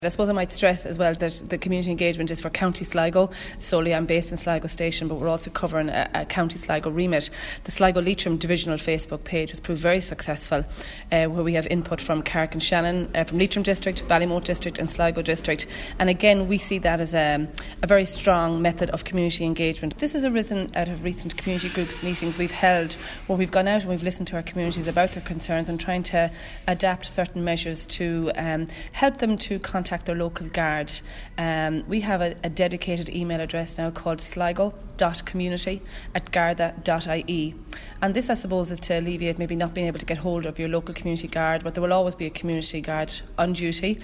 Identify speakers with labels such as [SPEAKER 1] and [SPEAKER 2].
[SPEAKER 1] I suppose I might stress as well that the community engagement is for County Sligo. Solely I'm based in Sligo Station, but we're also covering a County Sligo remit. The Sligo Leitrim divisional Facebook page has proved very successful, where we have input from Carrick and Shannon, from Leitrim District, Ballymote District and Sligo District. And again, we see that as a very strong method of community engagement. This has arisen out of recent community groups meetings we've held, where we've gone out and we've listened to our communities about their concerns and trying to adapt certain measures to help them to contact their local guard. We have a dedicated email address now called sligo.community@garda.ie, and this I suppose is to alleviate maybe not being able to get hold of your local community guard, but there will always be a community guard on duty.